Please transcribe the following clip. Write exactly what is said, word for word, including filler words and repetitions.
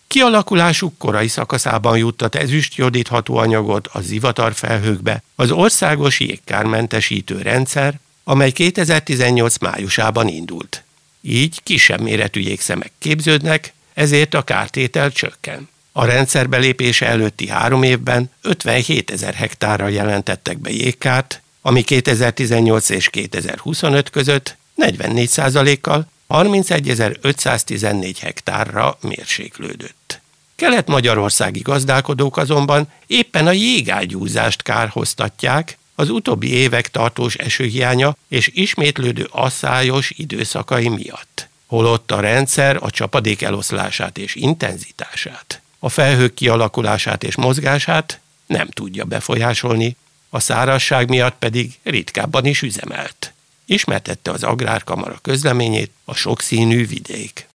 Kialakulásuk korai szakaszában juttat ezüst-jodid hatóanyagot a zivatarfelhőkbe az országos jégkármentesítő rendszer, amely kétezer-tizennyolc májusában indult. Így kisebb méretű jégszemek képződnek, ezért a kártétel csökken. A rendszer belépése előtti három évben ötvenhétezer hektárra jelentettek be jégkárt, ami kétezer-tizennyolc és kétezer-huszonöt között negyvennégy százalékkal harmincegyezer-ötszáztizennégy hektárra mérséklődött. Kelet-magyarországi gazdálkodók azonban éppen a jégágyúzást kárhoztatják az utóbbi évek tartós esőhiánya és ismétlődő asszályos időszakai miatt, holott a rendszer a csapadék eloszlását és intenzitását, a felhők kialakulását és mozgását nem tudja befolyásolni, a szárazság miatt pedig ritkábban is üzemelt. Ismertette az Agrárkamara közleményét a sokszínű vidék.